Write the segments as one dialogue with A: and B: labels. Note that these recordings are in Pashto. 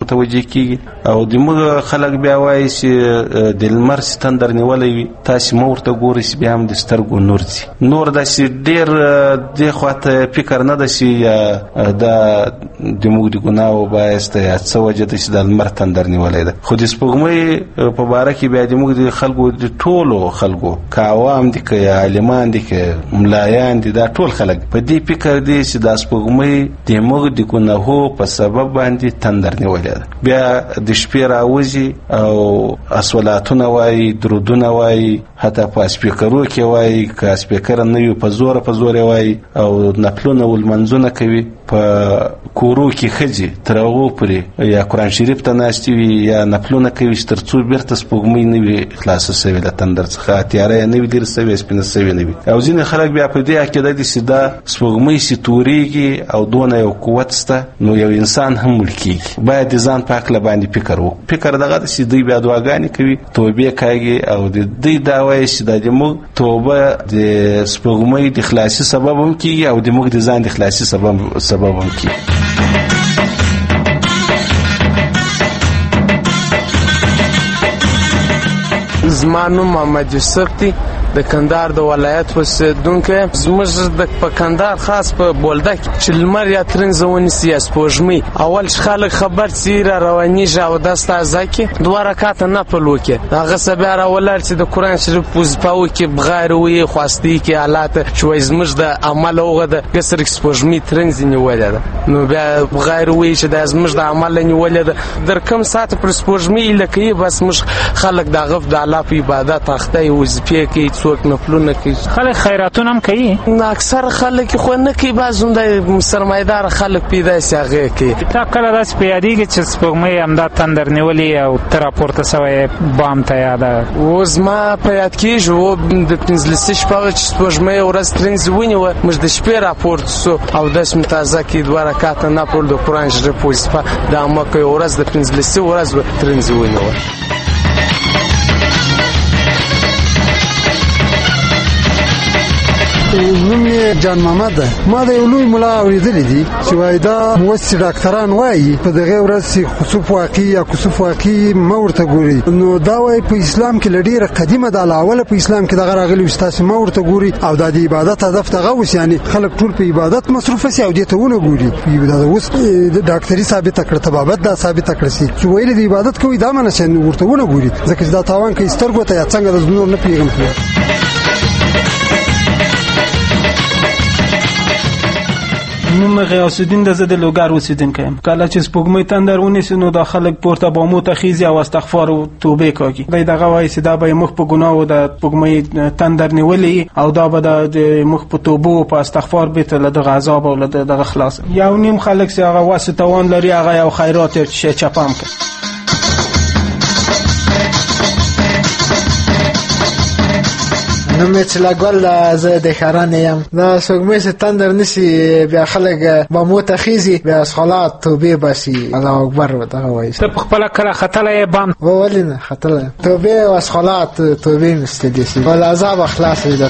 A: متوجه کیږي او د موږ خلک بیا وایي چې د لمر ستندر نیولې وي تاسو مورته ګورئ چې بیا هم د سترګو نور دي نور داسې ډېر د خواته فکر نه ده چې د موږ د ګناهو باعث ده یا څه وجه ده چې د لمر تندر نیولې ده خو د سپوږمۍ په باره کې بیا د موږ د خلکو د ټولو خلکو که عوام دي که عالمان دي که ملایان دي دا ټول خلک په دې فکر دي چې دا سپوږمۍ د موږ د ګناهو په سبب باندې تندر نیولې ده بیا د شپې راوځي او اصولاتونه وایي درودونه وایي حتی په سپیکرو کې وایي که سپیکر نه وي په زوره وایي او نفلونه ولمنځونه کوي په کورو کې ښځې تر هغو پورې یا قرآن شریف ته ناستې وي یا نفلونه کوي چې تر څو بیرته سپوږمۍ نه وي خلاصه سوې له تندر څخه تیاره یې نه وي لرې سوې سپینه سوې نه وي او ځینې خلک بیا په دې عقیده دي چې دا سپوږمۍ چې تورېږي او دونه یو قوت شته نو یو انسان هم مړ کېږي باید د ځان په هکله باندې فکر وکړو فکر دغه ده چې دوی بیا دعاګانې کوي توبې کاږي او د دوی دا وایي چې دا د موږ توبه د سپوږمۍ د خلاصي سبب هم کېږي او د موږ د ځان د خلاصي سبب هم کېږي
B: زما نوم محمد یوسف دی د کندهار د ولایت اوسېدونکی زموږ د په کندهار خاص په بولده کې چې لمر یا ترنګ ونیسي یا سپوږمۍ اول خلک خبر چې را روانېږي او دست تازه کې 2 رکعته نفل وکړي هغه څه بیا راولاړ چې د قرآن شریف وظیفه وکړي بغیر ویې خواستي کې حالات چې وایي زموږ د عمل هغه د قصر سپوږمۍ ترنګ نیولې ده نو بیا بغیر ویې چې دا زموږ د عمل نیولې ده در کوم ساعت پر سپوږمۍ لکه بس موږ خلک د غف د الله په عبادت اخته وظیفه کوي څوک نفلونه کوي
C: خلک خیراتونه هم کوي
B: اکثر خلک خو نه کوي بعضون د سرمایدار خلک پیدا سي هغه کوي
C: تا کله داس پیادیږي چې سپوږمۍ همدا تندر نیولې او تر راپورته سوی بام ته یاده
B: اوس ما په یاد کېږي و د 15 شپه چې سپوږمۍ ورځ ترنځ ونیوه موږ د شپې راپورته سو او داس متازه کې 2 رکعته نفل د قرآن شریف وظیفه د امکه ورځ د 15 ورځ ترنځ ونیوه
D: نوم یې جان محمد ده ما د یو لوی ملا اورېدلی دي چې وایي دا موسسې ډاکټران وایي په دغې ورځ خسوف واقع یا کسوف واقع مه ورته ګوري نو دا وایي په اسلام کې له ډېره قدیمه ده له اوله په اسلام کې دغه راغلي وي چې تاسې مه ورته ګوري او دا د عبادت هدف دغه اوس یعنې خلک ټول په عبادت مصروفه سي او دې ته ونه ګوري دا اوس ډاکټري ثابته کړه طبابت دا ثابته کړه سي چې ویلې د عبادت کوي دا منه چې ورته ونه ګوري ځکه چې دا تاوان کوي سترګو ته یا څنګه د نور نه پوهېږم
E: نوم غیاث الدین د زه د لوګر اوسېدونکی یم کله چې سپوږمۍ تندر ونیسي نو دا خلک پورته بامو ته خیزي او استغفار او توبې کوي دی دغه وایي چې دا به موږ په ګناهو د سپوږمۍ تندر نیولې او دا به د موږ په توبو او په استغفار بیرته له دغه عذاب او له دغه خلاص یو نیم خلک چې هغه واسه توان لري هغه یو خیرات یې چپام کوي
F: نوم یې چلاګل زه د ښارانې یم دا سپوږمۍ چې تندر نیسي بیا خلک بامو ته خیزي بیا صلات توبې باسي الله اکبر دغه وایي
C: ته په خپله کله ختلی یې بام
F: ولې نه ختلی توبې او صلات توبې مې ستدي سي او له عذابه خلاص وي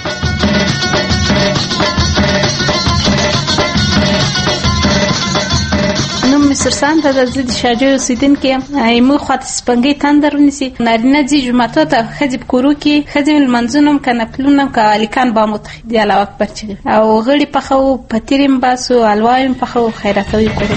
G: سرسان ته د زید شاجو اوسیدونکي یم موږ خواته سپوږمۍ تندر ونیسي نارینه ځي جوماتو ته ښځې په کورو کې ښځې لمنځونه هم که نفلونه هم که هلکان بام وتخي الله اکبر چغي او غړي پخوو پتیرې هم باسو حلواوې هم پخوو خیراتوي کورو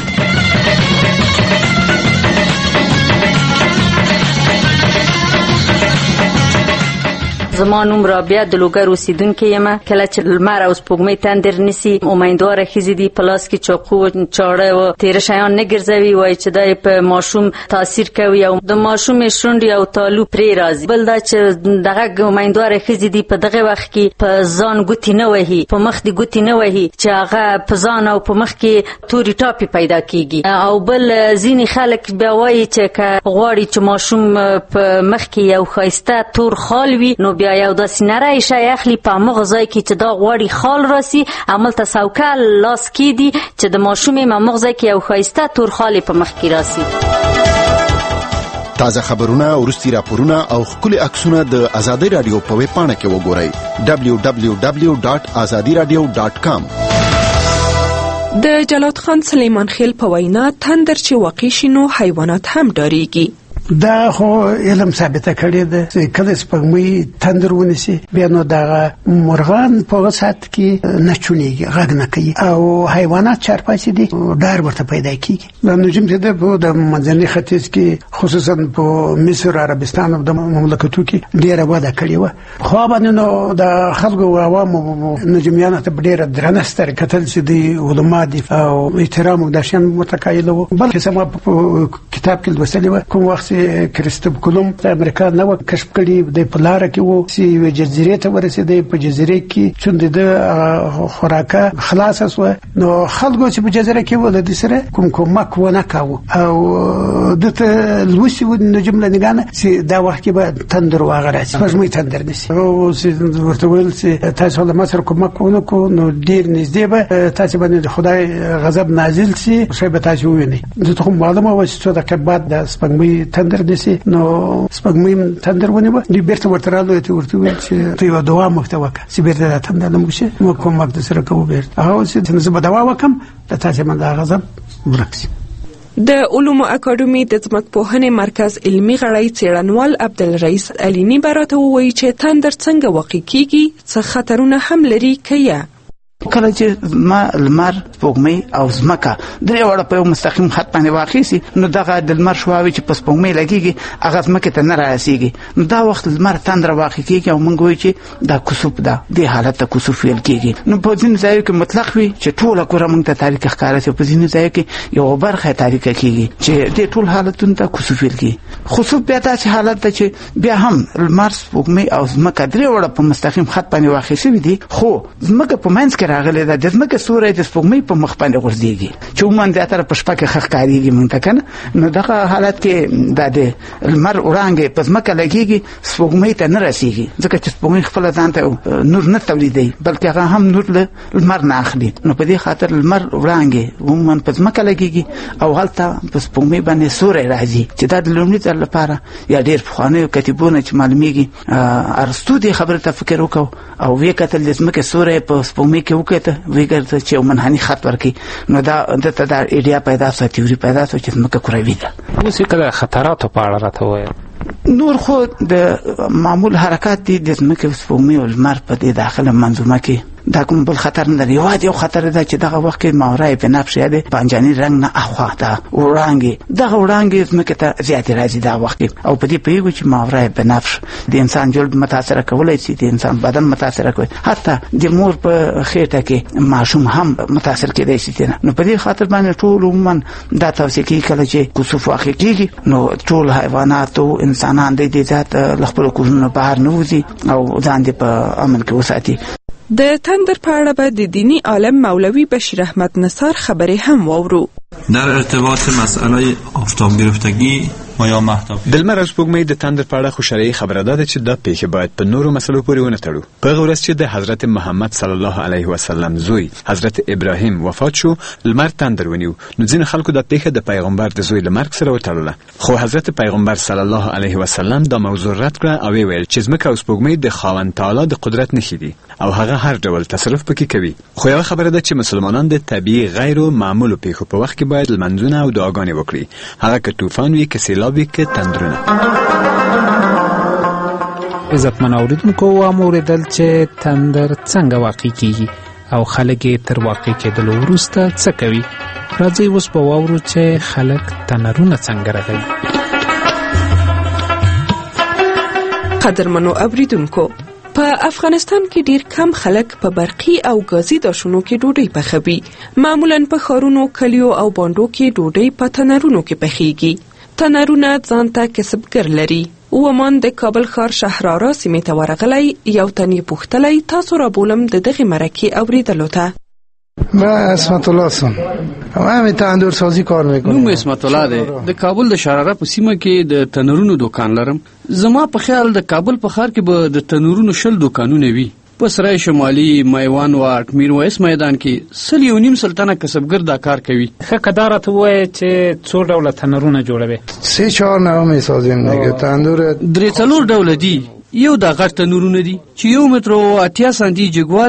H: زما نوم رابعه د لوګر اوسیدونکې یم کله چې لمر او سپوږمۍ تندر نیسي امیدواره ښځې دي په لاس کې چاقو و چاړه و تیره شیان نه ګرځوي وایي چې دا په ماشوم تاثیر کوي او د ماشوم شونډې او تالو پرې راځي بل دا چې دغه امیدواره ښځې دي په دغه وخت کې په ځان ګوتې نه وهي په مخ دې ګوتې نه وهي چې هغه په ځان او په مخ کې تورې ټاپې پیدا کېږي او بل ځینې خلک بیا وایي چې که غواړي چې ماشوم په مخ کې یو ښایسته تور خال وي نو بیا یو داسې نری شی اخلي په همغه ځای کې چې دا غواړي خال راسي هملته سوکه لاس کېږدي چې د ماشوم یې همغه ځای کې یو ښایسته تور خال په مخ کې راسي
I: تازه خبرونه وروستي راپورونه او ښکلي عکسونه د ازادي رادیو په ویب پاڼه کې وګورئ www.azadiradio.com
J: د جلات خان سلیمان خیل په وینا تندر چې واقع شي نو حیوانات هم ډاریږي.
K: دا خو علم ثابته کړی ده چې کله سپوږمۍ تندر ونیسي بیا نو دغه مرغان په ساعت کې نه چونیږي، غږ نه کوي او حیوانات چارپاسي دي ډار ورته پیدا کیږي. د نجوم چې د منځني ختیځ کې خصوصا په مصر، عربستان او د مملکتو کې ډیره وده کړې و. خو باندې نو د خلکو او عوامو نجومیانو ته ډیره درنه سترګې کتل چې د علما دي او احترام او د شان متقایل وو. بلکې سم په کتاب کې لوستلی و کوم وخت کریستوف کولوم د امریکا نو کشف کړي د پلار کې وو چې جزیره ته ورسېد. په جزیره کې چوند د خوراکه خلاص شو نو خلکو چې په جزیره کې ولې د سره کوم ونه کاوه او دته لوسی و نجم لنګانه چې دا وخت کې به تندر واغره چې پښمې تندر نشي او چې ورته ویل چې تاسو له مصر کوم کو نو ډیر نږدې به تاسو باندې خدای غضب نازل شي شي به تاسو ویني. زه ته معلومه و چې څو دقیقې بعد د سپوږمۍ تندر دسی نو سپوږمۍ تندر ونیو دی بیرته ورته راغله ته ورته ویل چې ته یو دعا مکته وکړه چې بیرته تندر نه مشه مو کوم وخت سره کوو بیرته هغه چې زه به دعا وکم د تاسو باندې غضب ورکسي.
J: د علومو اکاډمي د ځمکپوهنې مرکز علمي غړی څېړنوال عبدالرئیس علینی براته وایي چې تندر څنګه واقع کیږي، څه خطرونه هم لري کیا.
L: کله چې لمر سپوږمۍ او ځمکه درې وړه په مستقیم خط باندې واقع شي نو دغه د لمر شواوې چې په سپوږمۍ لګيږي هغه ځمکه ته نه راسيږي نو دا وخت لمر تندر واقع کیږي او موږ وایو چې دا کسوف ده، د حالت ته کسوف ویل کیږي. نو په ځینو ځایو کې مطلق وي چې ټول کوره موږ ته تاریخ ښکارا شي، په ځینو ځایو کې یو برخه تاریخ کیږي چې د ټول حالتونو ته کسوف ویل کیږي. خسوف بیا داسې حالت ده چې بیا هم لمر سپوږمۍ او ځمکه درې وړه په مستقیم خط باندې واقع شي دي، خو ځمکه په منځ کې راغلي ده، د ځمکې سوري د سپوږمۍ په مخ باندې غورځيږي چې عموما د اتر په شپه کې ښکاریږي مونږ ته کنه. نو دغه حالت کې د لمر وړانګې په ځمکه لګيږي، سپوږمۍ ته نه رسیږي ځکه چې سپوږمۍ خپل ځان ته نور نه تولیدوي بلکې هغه هم نور له لمر نه اخلي. نو په دې خاطر لمر وړانګې عموما په ځمکه لګيږي او هلته په سپوږمۍ باندې سوري راځي چې دا د لومړي ځل لپاره یا ډېر پخوانیو کتابونو چې معلومیږي ارسطو دې خبره ته فکر وکاو او وی کتل د ځمکې سوري په سپوږمۍ کې وکړه ویګر چې منحني خط ورکی نو دا د ایډیا پیدا شو، تیوري پیدا شو چې ځمکه کروي ده.
C: اوس کله خطرات په اړه راته وایي
L: نور خو د معمول حرکات دي د ځمکې سپوږمۍ او لمر په دې داخله منظومه کې دا کوم بل خطر نه لري. یو خطر ده چې دغه وخت کې ماورای بنفش یاده پنجاني رنگ نه اخوا ده وړانګي دغه وړانګي ځمکه ته زیات راځي دا وخت او په دې پیغو چې ماورای بنفش د انسان جلد متاثر کولای شي، د انسان بدن متاثر کوي، حتی د مور په خېټه کې ماشوم هم متاثر کېدای شي. نو په دې خاطر باندې ټول عموما دا توصیه کوي کله چې کسوف واقع کیږي نو ټول حیوانات او انسانان د دې ذات خپل کورونو بهر نه وځي او ځان دې په امن کې وساتي.
J: د تندر په اړه به د دینی عالم مولوی بشیر احمد نصار خبرې هم واورو.
M: در ارتباط مسئله آفتاب گرفتگی و یا مهتاب
N: د لمر او سپوږمۍ د تندر په اړه خو شرعي خبره ده چې دا پیښه باید په نورو مسلو پورې ونه تړو. په ورځ چې د حضرت محمد صلی الله علیه وسلم زوی حضرت ابراهیم وفات شو لمر تندر ونیو نو ځینې خلکو د پیښه د پیغمبر د زوی لمرګ سره وتړله، خو حضرت پیغمبر صلی الله علیه وسلم دا موضوع رد کړه او ویل چې ځمکه او سپوږمۍ د خاوند تعالی د قدرت نښې دي او هغه هر ډول تصرف پکې کوي. خو یو خبره ده چې مسلمانان د طبيعي غیر معمولو پیښو په وخت کې باید لمنځونه او دعاګانې وکړي، هغه که طوفان وي که سیلاب وي که تندرونه.
C: عزتمن اوریدونکو واوریدل چې تندر څنګه واقع کیږي او خلک تر واقع کېدلو وروسته څه کوي. راځي اوس په واورو چې خلک تندرونه څنګه راغلي.
J: قدرمنو اوریدونکو په افغانستان کې ډیر کم خلک په برقي او غازي داشونو کې ډوډۍ پخوي. معمولاً په ښارونو، کلیو او بانډو کې ډوډۍ په تنارونو کې پخېږي. تنارونه ځان ته کسبګر لري. ومن د کابل ښار شهرارا سیمې ته ورغلی یو تن یې پوښتلی تاسو را بولم د دغې مرکې اوریدلو ته.
O: من اسمت الله هستم. همین تندور سازی کار میکنم.
P: نوم اسمت الله دی. د کابل د شهرارا په سیمه کې د تنورونو دکان لرم. زما په خیال د کابل په ښار کې به د تنورونو 20 دکانونه وي. په سرای شمالي، میوان واټ، میرویس میدان کې 1.5 سلطنه کسبګر دا کار کوي.
C: ښه کدارت وای چې څو ډول تنورونه جوړوي.
O: 3-4 نوع میسازیم دیگه. تندور
P: 3-4 ډول دي. یو د غټ تنورونه دي چې 1 متر او 80 سانتي جګواله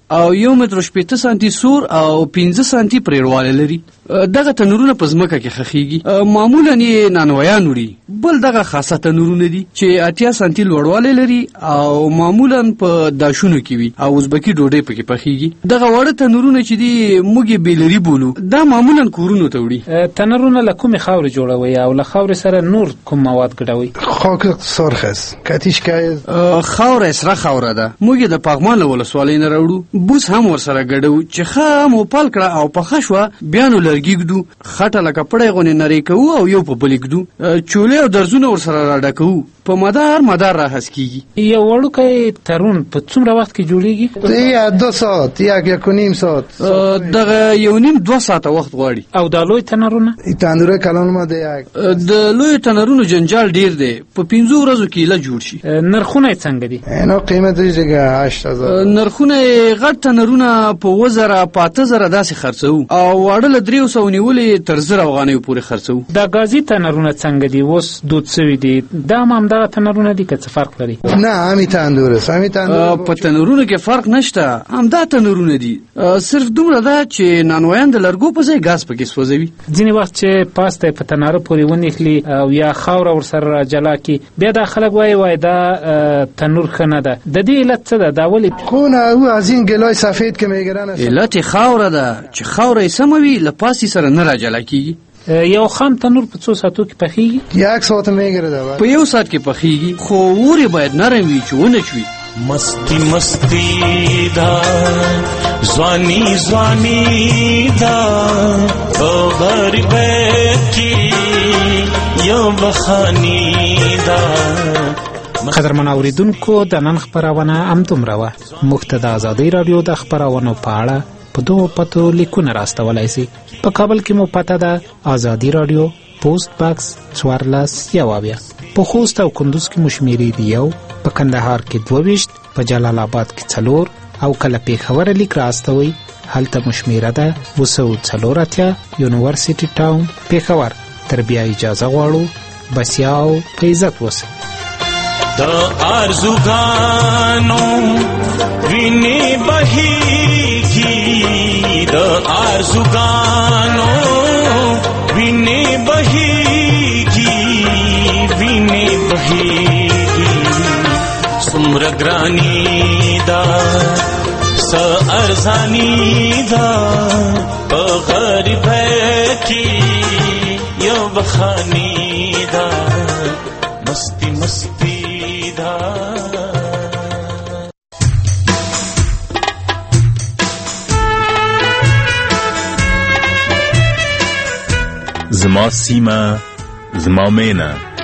P: او 1 متر 8 سانتي سور او 15 سانتي پریړواله لري. دغه تنورونه په ځمکه کې خخېږي. معمولا یې نانوایان وړي. بل دغه خاصه تنورونه دي چې 80 سانتي لوړوالی لري او معمولا په داشونو کې وي او ازبکي ډوډۍ پکې پخېږي. دغه واړه تنورونه چې دي موږ یې بیلري بولو. دا معمولا کورونو ته وړي.
C: تنورونه له کومې خاورې جوړوي او له خاورې سره نور کوم مواد ګډوي؟
O: خاک سرخ است. کاتیشکای
P: خاوره سره خاوره ده. موږ د پغمان له ولسوالۍ نه راوړو. بوس هم ورسره ګډو چې ښه مو پال کړه او پخه شوه بیا نو لرګي ږدو. خټه لکه پړی غونې نرۍ کوو او یو په بلې ږدو. چولې او درزونه ورسره راډکوو. په مدار راهس کیږي.
C: یو وړوکی ترون په څومره وخت کې جوړیږي؟
O: یا 2 ساعت یا 1.5 ساعت.
P: دغه 1.5-2 ساعته وخت غواړي.
C: او د لوی تنورونه؟
O: تندوره کلان ما ده.
P: د لوی تنورونو جنجال ډیر دی. په 15 ورځو کې لا جوړ شي.
C: نرخونه څنګه دي؟
O: نو قیمت یې دیګه 8000.
P: نرخونه غټ تنورونه په 1000 په 8000 داسې خرڅو او واړه له 300 نیولې تر 1000 افغانۍ پورې خرڅو.
C: د غازی تنورونه څنګه دي؟ اوس دود شوي دي. دا هم دغه تنورونه دي که څه فرق لري؟
O: نه همي تندور است. همي تندور
P: په تنورونو کې فرق نشته. همدا تنورونه دي. صرف دومره ده چې نانوایان د لرګو په ځای غاز پکې سوځوي.
C: ځینې وخت چې پاسته په تناره پورې ونیخلي او یا خاوره ورسره جلا کی بیا د خلک وای دا تنور خنه ده. د دې علت څه ده؟ دا ولې
O: خونه او از این گلای سفید که میگرن
P: علت خاوره ده چې خاوره سموي لپاسي سره نه راجلا کیږي.
C: یو خام تنور په 2 ساعتو کې پخېږي؟
O: 1 ساعت میگیره.
P: په 1 ساعت کې پخېږي خو اوري باید نرم وي چې ونه چوي.
Q: مستی مستی دا ځواني ځواني دا او غریب کی یو بخانی دا.
C: قدرمن اوریدونکو د نن خبرونه همدومره وه. موږ ته د ازادۍ راډیو د خبرونو په اړه په 2 پتو لیکونه راستولی سي. په کابل کې مو پته ده ازادۍ راډیو پوسټ باکس 14 په خوست او کندوز کې مو شمیرې دي 1، په کندهار کې 22، په جلال آباد کې 4 او کله پېښور لیک راستوي هلته مو شمیره ده 244 یونیورسيټي ټاون پېښور. تر بیا اجازه غواړو. بسیا او په عزت اوسئ.
Q: د آرزوګانو ویني بهيږي د آرزوګانو ویني بهيږي ویني بهيږي څومره ګراني دا س ارزاني دا په غریب کې یو بخاني دا مستی مستی
R: زما سیمه زما مینه